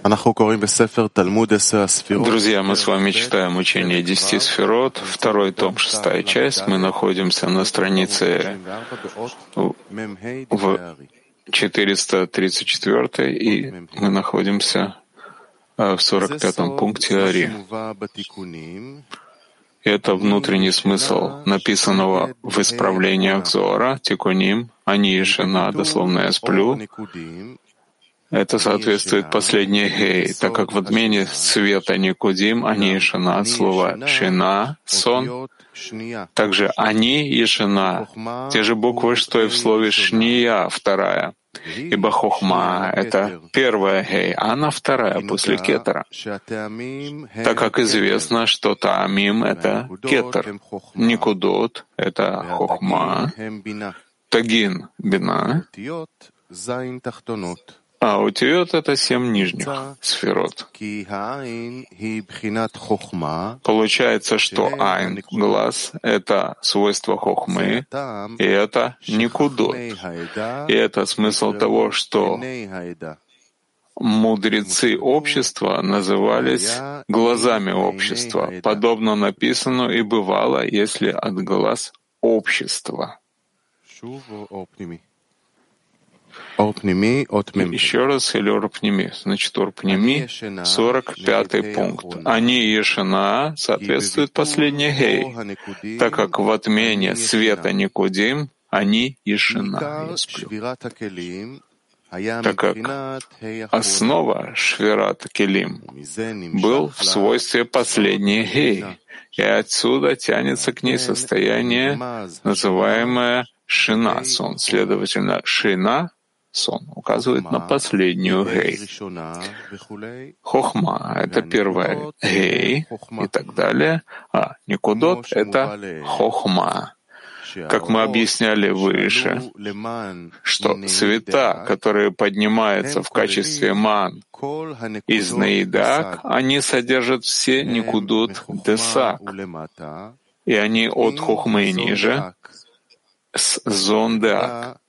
Друзья, мы с вами читаем учение 10 сферот, второй том, 6 часть. Мы находимся на странице в 434 и мы находимся в 45-м пункте Ари. Это внутренний смысл написанного в исправлениях Зоара, Тикуним, Ани и Шина, дословно «я сплю». Это соответствует последней гей, так как в отмене света Никудим, Ани и Шина, слово Шина, сон, также Ани и Шина, те же буквы, что и в слове Шния, вторая. Ибо Хохма — это первая гей, а она вторая после кетера. Так как известно, что Таамим — это кетер, Никудот — это Хохма, Тагин — бина, а утиот — это 7 нижних сферот. Получается, что айн, глаз, это свойство хохмы, и это никудот. И это смысл того, что мудрецы общества назывались глазами общества, подобно написано и бывало, если от глаз общества. Еще раз, или орпними. Значит, орпними, 45-й пункт. Они и Шина соответствуют последней гей, так как в отмене света Никудим, они и Шина, я сплю. Так как основа Швират Келим был в свойстве последней гей, и отсюда тянется к ней состояние, называемое Шина, сон. Следовательно, Шина, сон, указывает на последнюю гей. Хохма — это первая гей и так далее, а Никудот — это хохма. Как мы объясняли выше, что цвета, которые поднимаются в качестве ман из наидак, они содержат все Никудот десак, и они от хохмы ниже, с зондеак.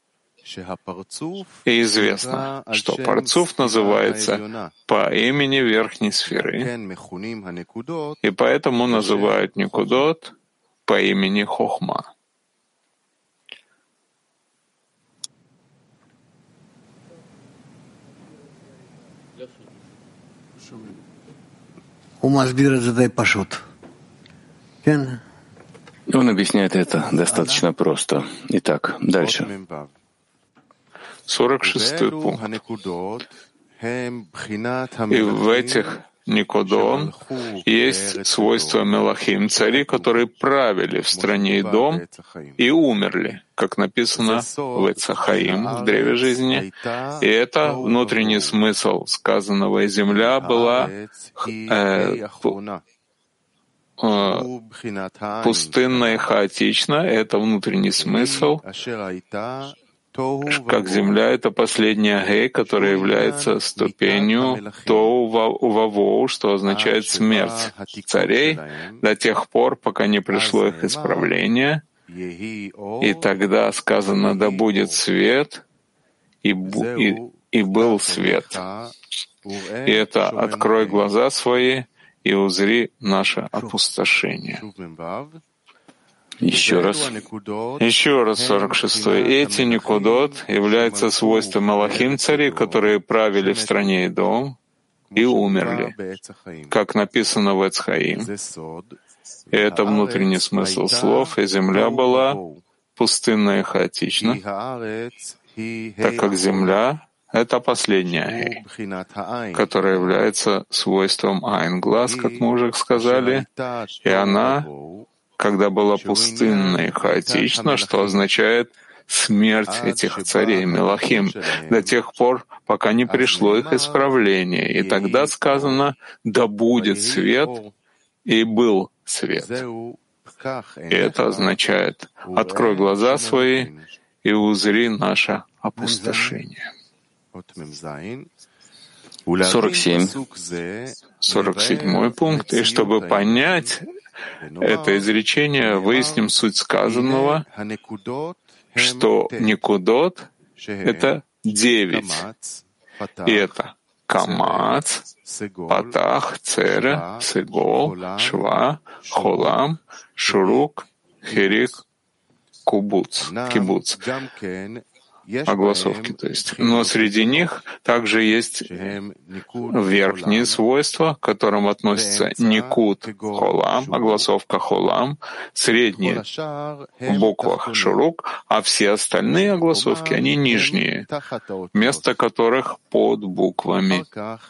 И известно, что парцуф называется по имени верхней сферы, и поэтому называют Никудот по имени Хохма. Он объясняет это достаточно просто. Итак, дальше. 46-й пункт. И в этих Никудон есть свойства Мелахим, цари, которые правили в стране Идом и умерли, как написано в Эцахаим, в древе жизни. И это внутренний смысл сказанного, и земля была пустынна и хаотична. Это внутренний смысл, как земля — это последняя гей, которая является ступенью тоу-вавоу, что означает смерть царей, до тех пор, пока не пришло их исправление. И тогда сказано: «Да будет свет», и был свет. И это «открой глаза свои и узри наше опустошение». Еще раз, 46-й. Эти Никудот являются свойством Малахим, царей, которые правили в стране Идом и умерли, как написано в Эцхаим. И это внутренний смысл слов, и земля была пустынна и хаотична, так как земля — это последняя гей, которая является свойством айн, глаз, как мы уже сказали, и она, когда была пустынна и хаотична, что означает смерть этих царей Мелахим, до тех пор, пока не пришло их исправление. И тогда сказано: «Да будет свет», и был свет. И это означает: «Открой глаза свои и узри наше опустошение». 47-й пункт. И чтобы понять это изречение, выясним суть сказанного, что Никудот — это 9. И это Камац, Патах, Цере, Сегол, Шва, Холам, Шурук, Хирик, Кибуц. Огласовки, то есть. Но среди них также есть верхние свойства, к которым относятся Никут Холам, огласовка Холам, средние в буквах Шурук, а все остальные огласовки, они нижние, место которых под буквами.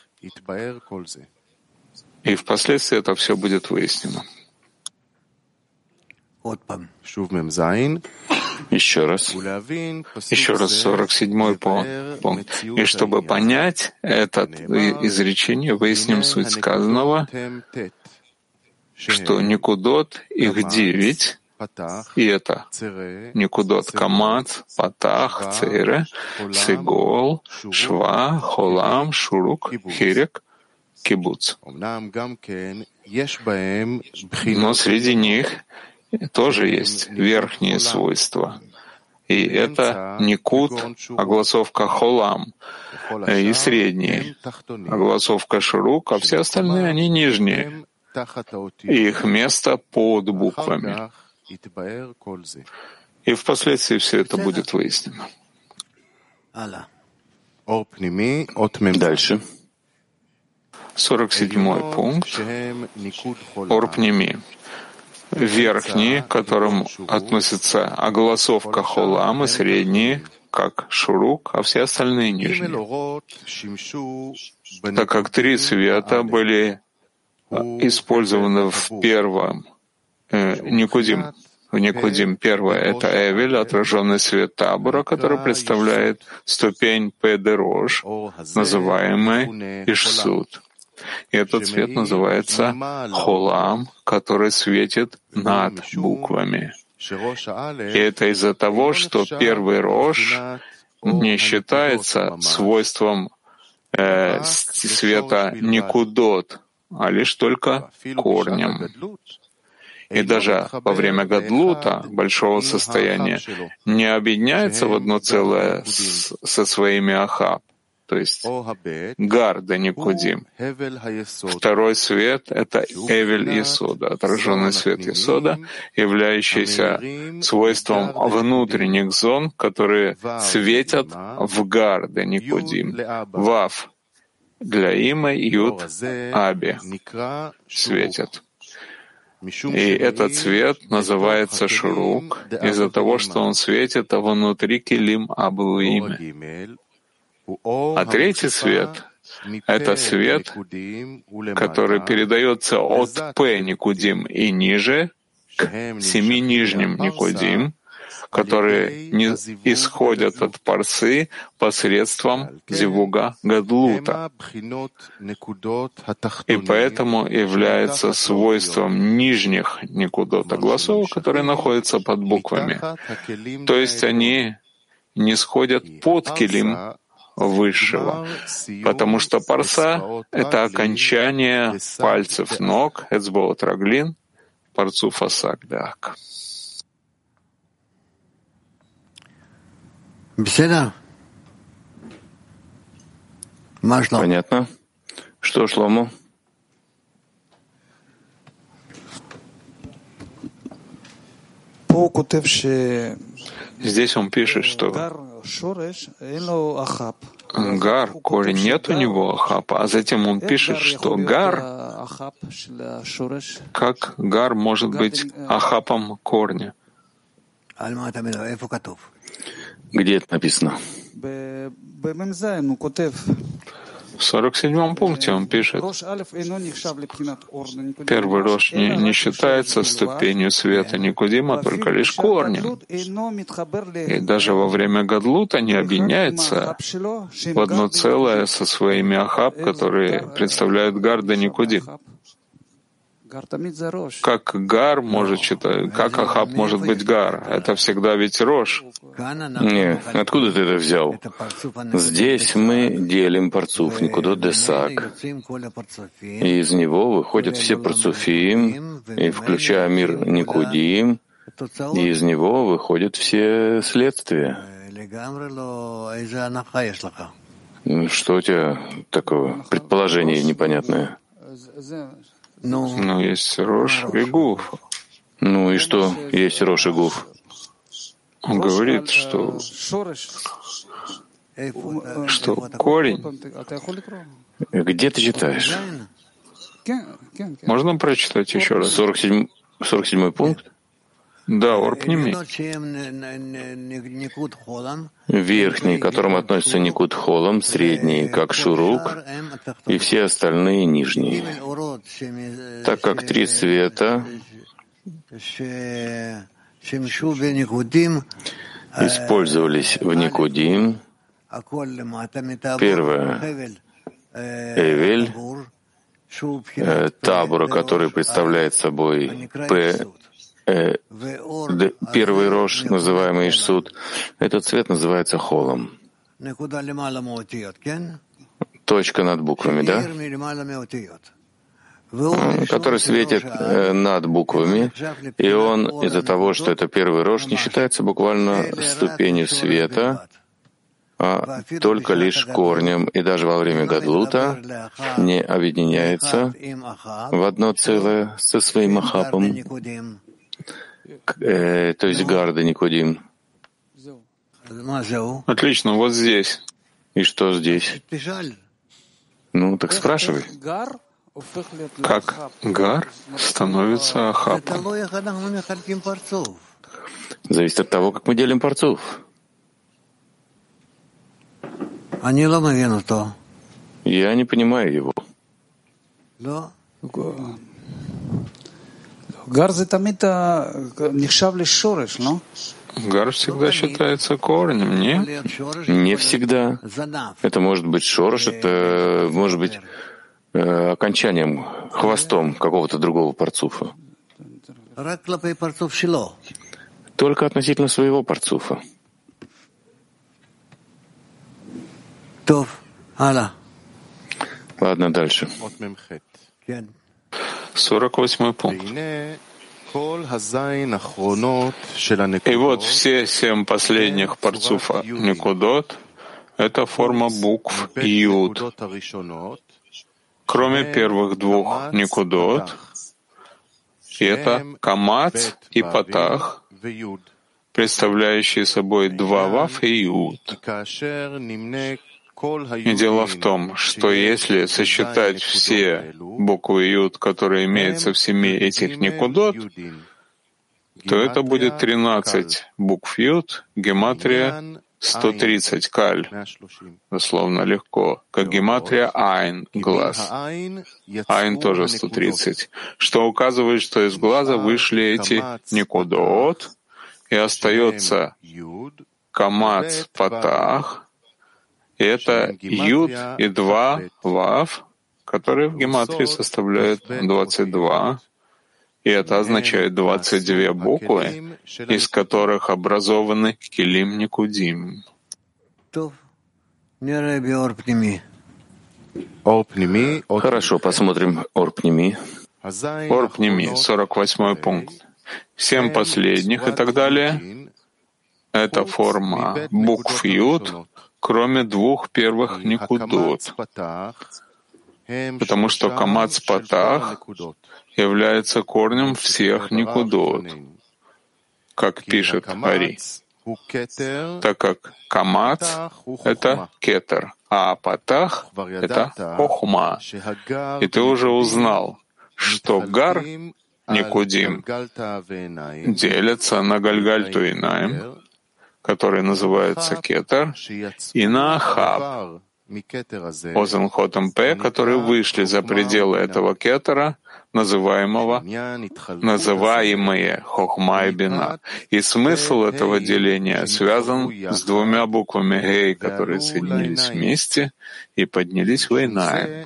И впоследствии это все будет выяснено. Еще раз 47-й пункт. И чтобы понять это изречение, выясним суть сказанного, что Никудот, их 9, и это Никудот Камац, Патах, Цере, Сегол, Шва, Холам, Шурук, Хирек, Кибуц. Но среди них тоже есть верхние свойства. И это Никут, огласовка Холам, и средние, огласовка Шурук, а все остальные, они нижние. И их место под буквами. И впоследствии все это будет выяснено. Дальше. 47-й пункт. Орпними. Верхние, к которым относятся огласовка Холам, и средние, как Шурук, а все остальные нижние. Так как 3 цвета были использованы в первом Никудим. В Никудим первое — это Эвель, отраженный свет табора, который представляет ступень Педерош, называемый Ишсуд. И этот цвет называется Холам, который светит над буквами. И это из-за того, что первый Рош не считается свойством света Никудот, а лишь только корнем. И даже во время Гадлута, большого состояния, не объединяется в одно целое со своими Ахаб, то есть Гар да Никудим. Второй свет — это Эвель Есода, отраженный свет Есода, являющийся свойством внутренних зон, которые светят в Гар да Никудим. Вав для Има, Юд, Аби светят. И этот цвет называется Шурук из-за того, что он светит внутри Килим Абу Име. А третий цвет — это свет, который передается от П Никудим и ниже к 7 нижним Никудим, которые не исходят от парсы посредством зивуга Гадлута. И поэтому является свойством нижних Никудот огласовок, которые находятся под буквами. То есть они не сходят под килим высшего, потому что парса — это окончание пальцев ног, эцбоот раглин, парцу фасак дак. Понятно? Что, Шломо? Здесь он пишет, что Гар, корень, нет у него Ахапа, а затем он пишет, что Гар, как Гар может быть Ахапом корня. Где это написано? В 47-м пункте он пишет, первый рош не считается ступенью света Никудима, только лишь корнем. И даже во время Гадлута не объединяется в одно целое со своими Ахаб, которые представляют Гар да Никудим. Как Гар может считать, как Ахаб может быть Гар? Это всегда ведь Рош. Не, откуда ты это взял? Здесь мы делим парцуф Никудот Десак, и из него выходят все парцуфим, и включая мир Никудим, и из него выходят все следствия. Что у тебя такое предположение непонятное? Ну, есть Рош и Гуф. Ну и что есть Рош и Гуф? Он говорит, что корень. Где ты читаешь? Можно прочитать еще раз? 47 пункт? Да, Орпними. Верхний, к которому относится Никуд Холам, средний, как Шурук, и все остальные нижние. Так как три света использовались в Никудим, первое — Эвель, табура, который представляет собой первый рош, называемый Ишсуд, этот цвет называется холом. Точка над буквами, да? Который светит над буквами, и он из-за того, что это первый рош, не считается буквально ступенью света, а только лишь корнем, и даже во время Гадлута не объединяется в одно целое со своим Ахапом, то есть Гарда Никудим. Отлично, вот здесь. И что здесь? Ну, так спрашивай. Как Гар становится Ахапом? Зависит от того, как мы делим парцуф. Я не понимаю его. Гар всегда считается корнем, не? Не всегда. Это может быть шорош, это может быть окончанием, хвостом какого-то другого парцуфа. Только относительно своего парцуфа. Ладно, дальше. 48 пункт. И вот все 7 последних парцуфа Никудот — это форма букв Юд. Кроме первых 2 Никудот, и это Камац и Патах, представляющие собой 2 Вав и Юд. И дело в том, что если сосчитать все буквы Юд, которые имеются в 7 этих Никудот, то это будет 13 букв Юд, гематрия 130 каль, дословно легко, как гематрия Айн, глаз. Айн тоже 130, что указывает, что из глаза вышли эти Никудот, и остается Камац Патах, и это Юд и 2 Вав, которые в гематрии составляют 22, и это означает 22 буквы, из которых образованы Келим Никудим. Хорошо, посмотрим Орпними. Орпними, 48 пункт. 7 последних и так далее — это форма букв Юд, кроме 2 первых Никудот, потому что Камац Патах является корнем всех Никудот, как пишет Ари, так как Камац — это Кетер, а Патах — это Хохма. И ты уже узнал, что Гар Никудим делятся на Гальгальту и Наим, который называется Кетер, и на Ахаб, Озенхотом П, которые вышли за пределы этого Кетера, называемые Хохма и Бина. И смысл этого деления связан с 2 буквами Гей, которые соединились вместе и поднялись в Эйнаим.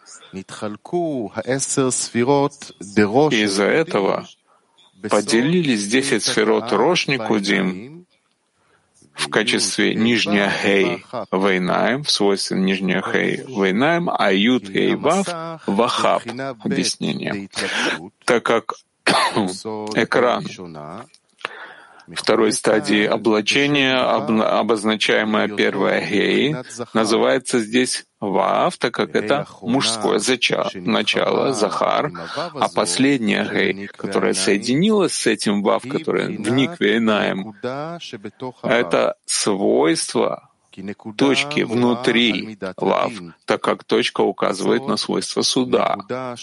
Из-за этого поделились 10 сферот Рош Никудим в качестве нижняя Хей Вейнаем, в свойстве нижняя Хей Вейнаем, а Юд Хей Вав Вахаб. Объяснение. Так как экран второй стадии облачения, обозначаемая первая гей, называется здесь вав, так как это мужское начало, захар, а последняя гей, которая соединилась с этим вав, которое в никве инаем, это свойство точки внутри вав, так как точка указывает на свойство суда.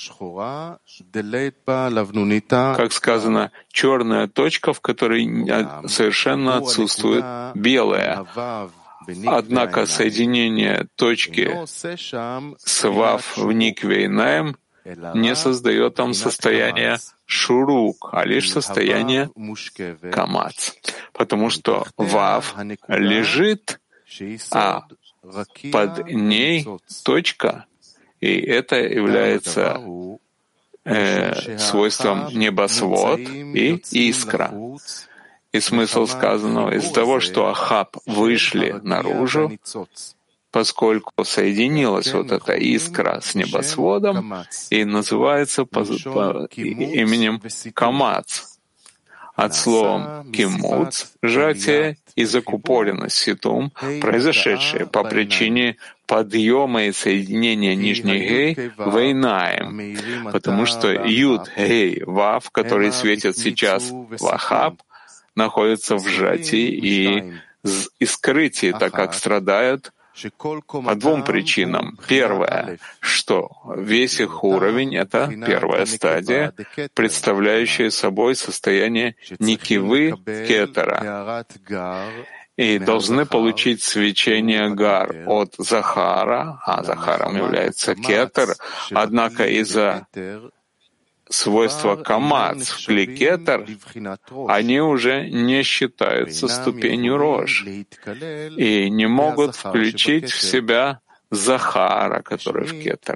Как сказано, черная точка, в которой совершенно отсутствует белая. Однако соединение точки с вав в никве инаем не создает там состояние шурук, а лишь состояние камац, потому что вав лежит, а под ней точка, и это является свойством небосвод и искра. И смысл сказанного из того, что Ахаб вышли наружу, поскольку соединилась вот эта искра с небосводом и называется именем Камац. От слова кимуц — сжатие и закупоренность ситум, произошедшие по причине подъема и соединения нижней гей в эйнаем, потому что юд гей вав, который светит сейчас в Ахаб, находится в сжатии и скрытии, так как страдают по двум причинам. Первое, что весь их уровень — это первая стадия, представляющая собой состояние никивы кетера, и должны получить свечение гар от захара, а захаром является кетер, однако из-за свойства камац в кли кетер они уже не считаются ступенью рож и не могут включить в себя захара, который в кетер.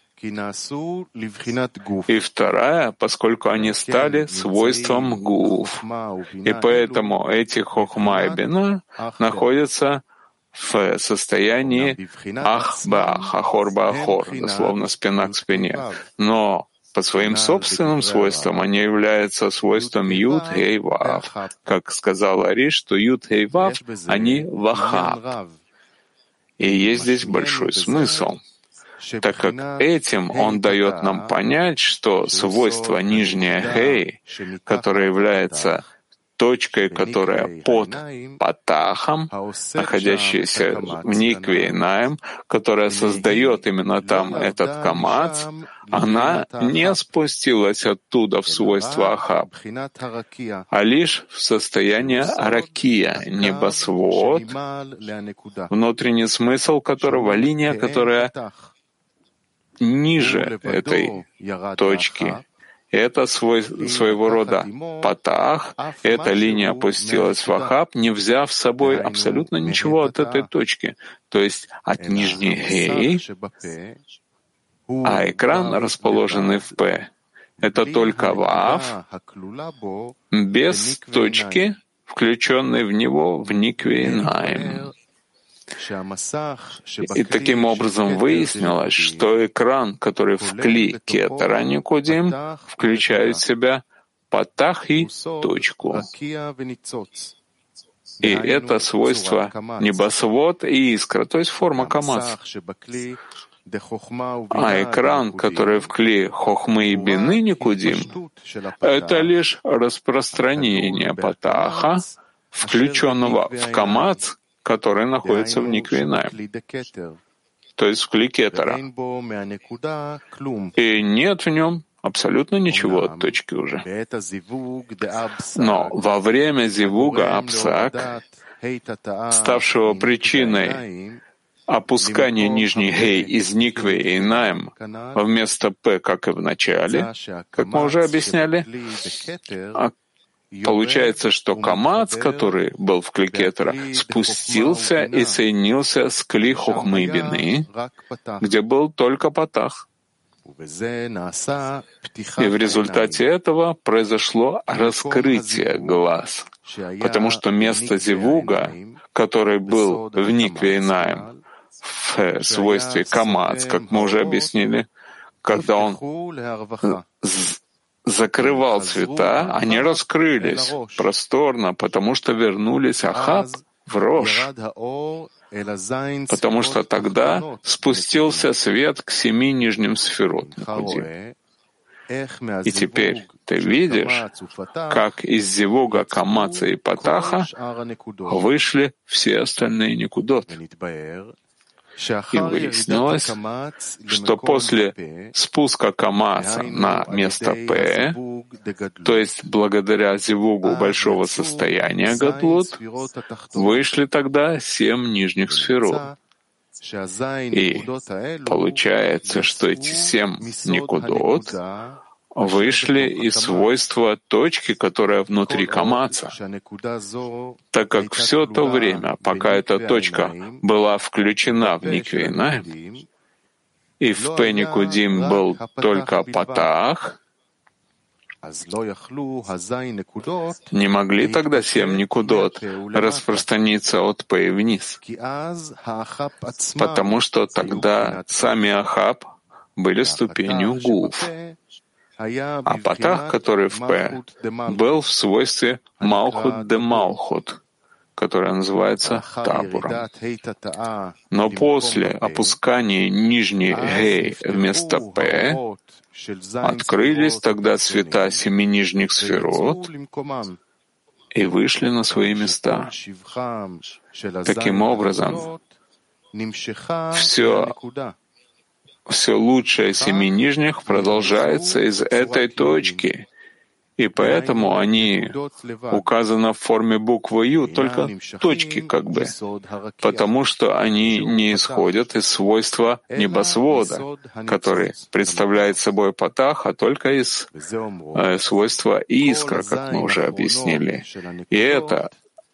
И вторая, поскольку они стали свойством гуф, и поэтому эти хохма и бина находятся в состоянии ах-бах, ахор-ба-ахор, дословно спина к спине. Но по своим собственным свойствам они являются свойством Юд-Хей-Вав. Как сказал Ари, что Юд-Хей-Вав, они Вахаб. И есть здесь большой смысл, так как этим он дает нам понять, что свойство нижняя Хей, которое является точкой, которая под патахом, находящейся в никве инаем, которая создает именно там этот камац, она не спустилась оттуда в свойство Ахаб, а лишь в состояние аракия, небосвод, внутренний смысл которого — линия, которая ниже этой точки. Это своего рода патах, эта линия опустилась в Ахаб, не взяв с собой абсолютно ничего от этой точки, то есть от нижней гей, а экран, расположенный в П, это только вав, без точки, включенной в него в никве инаем. И таким образом выяснилось, что экран, который в кли кетера никудим, включает в себя патах и точку. И это свойство небосвод и искра, то есть форма камац. А экран, который в кли хохмы и бины никудим, это лишь распространение патаха, включенного в камац, который находится в никве инаем, то есть в кли кетера. И нет в нем абсолютно ничего от точки уже. Но во время зивуга апсак, ставшего причиной опускания нижней гей из никве и инаем вместо п, как и в начале, как мы уже объясняли, получается, что камац, который был в кли кетера, спустился и соединился с кли хохмы и бины, где был только патах. И в результате этого произошло раскрытие глаз, потому что место зивуга, который был в никве инаем, в свойстве камац, как мы уже объяснили, когда он закрывал цвета, они раскрылись просторно, потому что вернулись Ахав в Рош, потому что тогда спустился свет к 7 нижним сферот Никудим. И теперь ты видишь, как из Зивуга, Камаца и Патаха вышли все остальные Никудот. И выяснилось, что после спуска Камаца на место П, то есть благодаря Зивугу большого состояния Гатлут, вышли тогда 7 нижних сферот. И получается, что эти 7 Никудот вышли из свойства точки, которая внутри Камаца, так как все то время, пока эта точка была включена в Микве Эйнаим, и в Пе Никудим был только Патах, не могли тогда 7 Никудот распространиться от Пе вниз, потому что тогда сами Ахаб были ступенью Гуф, а Патах, который в П, был в свойстве Малхут де Малхут, которая называется Табуром. Но после опускания нижней Гей вместо П открылись тогда цвета 7 нижних сферот и вышли на свои места. Таким образом, все лучшее 7 нижних продолжается из этой точки, и поэтому они указаны в форме буквы Ю, только точки как бы, потому что они не исходят из свойства небосвода, который представляет собой Патах, а только из свойства искра, как мы уже объяснили. И это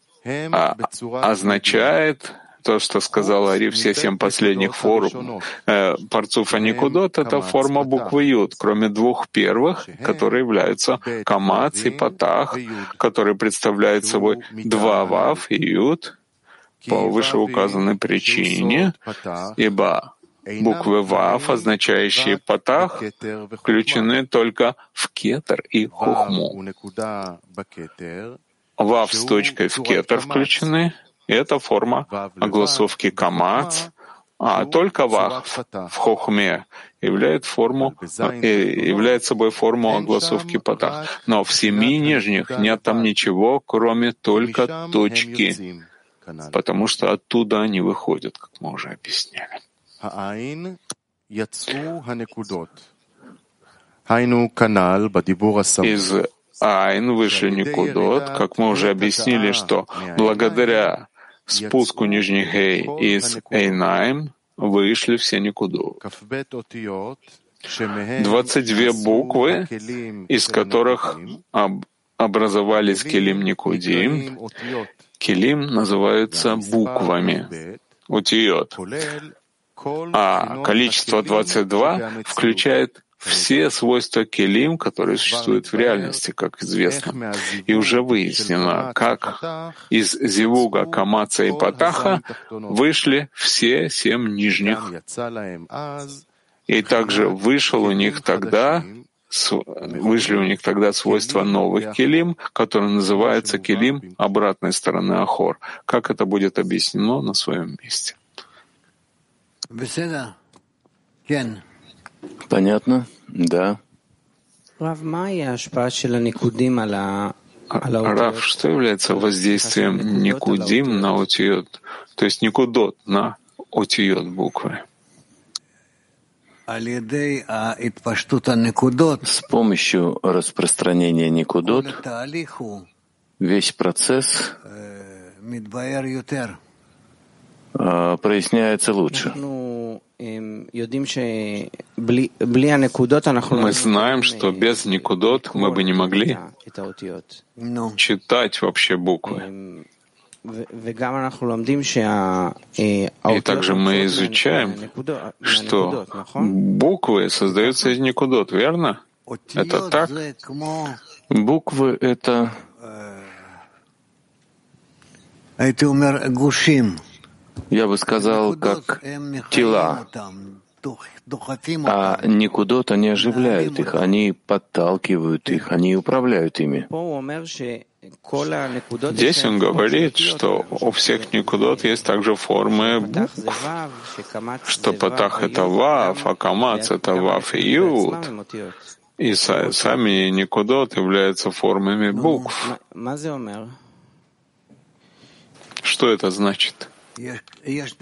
означает то, что сказал Ари, все 7 последних форм Парцуфа Никудот — это форма буквы Юд, кроме 2 первых, которые являются Камац и Патах, которые представляют собой 2 Вав и Юд по вышеуказанной причине, ибо буквы Вав, означающие Патах, включены только в Кетер и Хухму. Вав с точкой в Кетер включены. Это форма огласовки Камац, а только Вах в Хохме являет собой форму огласовки Патах. Но в 7 нижних нет там ничего, кроме только точки, потому что оттуда они выходят, как мы уже объясняли. Из Айн вышли Никудот, как мы уже объяснили, что благодаря спуску нижних Гей из Эйнаим вышли все Никудот. 22 буквы, из которых образовались Келим Никудим. Келим называются буквами, утиот. А количество 22 включает все свойства келим, которые существуют в реальности, как известно. И уже выяснено, как из Зивуга, Камаца и Патаха вышли все 7 нижних. И также вышли у них тогда свойства новых келим, которые называются келим обратной стороны Ахор. Как это будет объяснено на своем месте. Понятно? Да. Рав, что является воздействием Никудим на утиот, то есть Никудот на утиот буквы? С помощью распространения Никудот весь процесс проясняется лучше. Мы знаем, что без Никудот мы бы не могли читать вообще буквы. И также мы изучаем, что буквы создаются из Никудот, верно? Это так? Буквы — это, я бы сказал, как тела. А никудот, они оживляют их, они подталкивают их, они управляют ими. Здесь он говорит, что у всех никудот есть также формы букв, что патах — это вав, а камац — это вав и ют, и сами никудот являются формами букв. Что это значит? Есть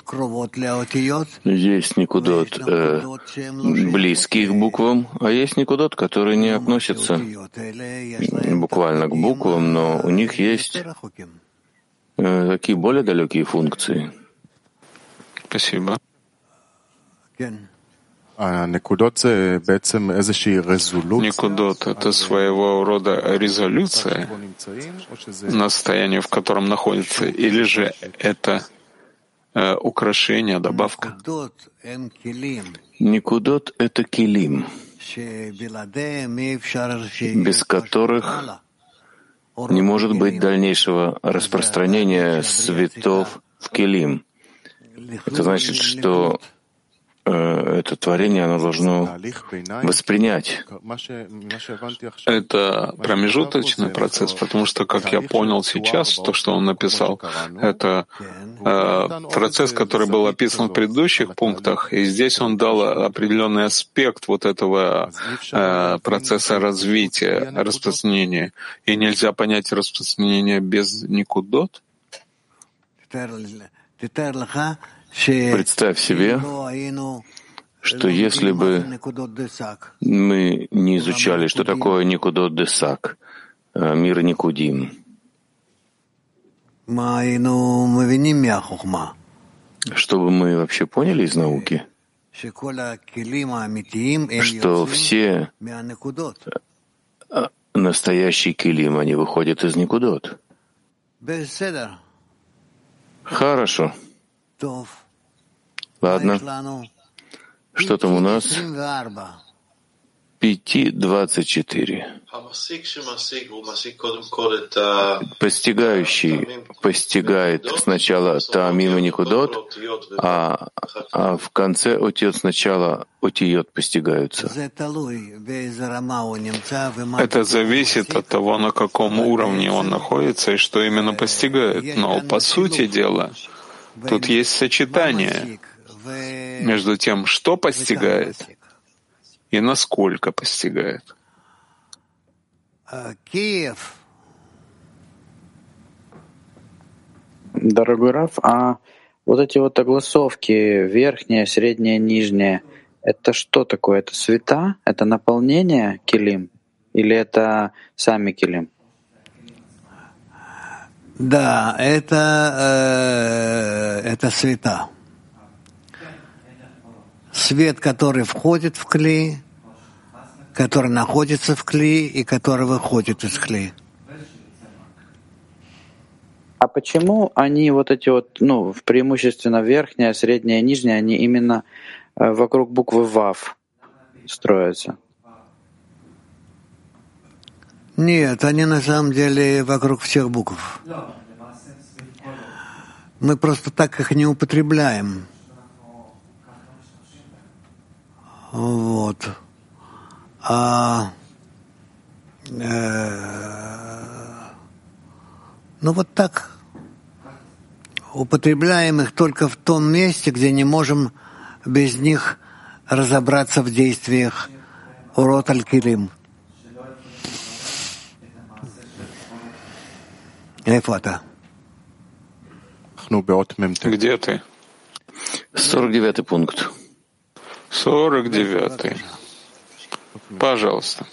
никудот близкие к буквам, а есть никудот, которые не относятся буквально к буквам, но у них есть такие более далекие функции. Спасибо. Никудот — это своего рода резолюция на состоянии, в котором находится, или же это украшение, добавка? Никудот — это килим, без которых не может быть дальнейшего распространения светов в килим. Это значит, что это творение оно должно воспринять. Это промежуточный процесс, потому что, как я понял сейчас, то, что он написал, это процесс, который был описан в предыдущих пунктах, и здесь он дал определенный аспект вот этого процесса развития, распространения. И нельзя понять распространение без никудот? Представь себе, что если бы мы не изучали, что такое никудот десак, мир никудим, что бы мы вообще поняли из науки, что все настоящие килим, они выходят из никудот. Хорошо. Ладно. Что там у нас? 5:24. Постигающий постигает сначала таамим и никудот, а в конце отиот сначала отиот постигаются. Это зависит от того, на каком уровне он находится и что именно постигает. Но по сути дела, тут есть сочетание между тем, что постигает, и насколько постигает. Дорогой Раф, а вот эти вот огласовки, верхняя, средняя, нижняя, это что такое? Это света? Это наполнение килим? Или это сами килим? Да, это света. Свет, который входит в клей, который находится в клее и который выходит из клея. А почему они вот эти вот, преимущественно верхняя, средняя, нижняя, они именно вокруг буквы ВАВ строятся? Нет, они на самом деле вокруг всех букв. Мы просто так их не употребляем. Вот. Вот так. Употребляем их только в том месте, где не можем без них разобраться в действиях урот аль-килим. Эфата. Где ты? 49-й пункт. 49-й. Пожалуйста.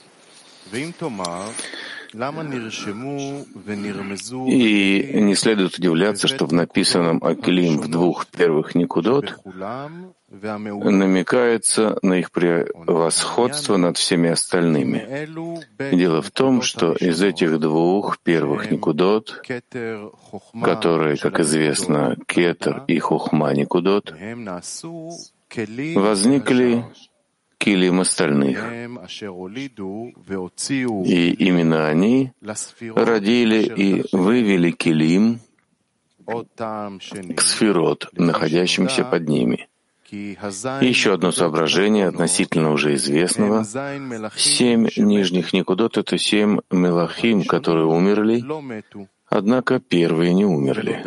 И не следует удивляться, что в написанном о килим в двух первых никудот намекается на их превосходство над всеми остальными. Дело в том, что из этих двух первых никудот, которые, как известно, кетер и хохма никудот, возникли килим остальных. И именно они родили и вывели килим к сферот, находящимся под ними. Еще одно соображение относительно уже известного. 7 нижних никудот — это 7 мелахим, которые умерли, однако первые не умерли.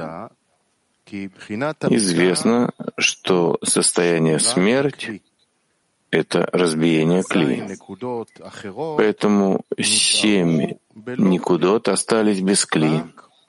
Известно, что состояние смерть — это разбиение кли. Поэтому 7 никудот остались без кли.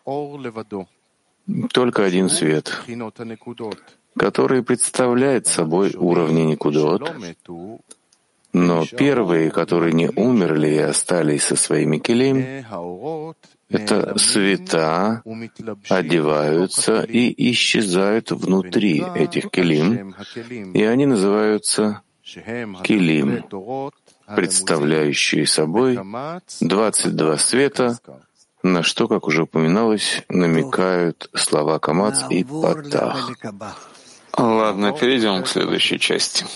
Только один свет, который представляет собой уровни никудот, но первые, которые не умерли и остались со своими келим, это света одеваются и исчезают внутри этих келим, и они называются келим, представляющие собой 22 света, на что, как уже упоминалось, намекают слова Камац и Патах. Ладно, перейдем к следующей части.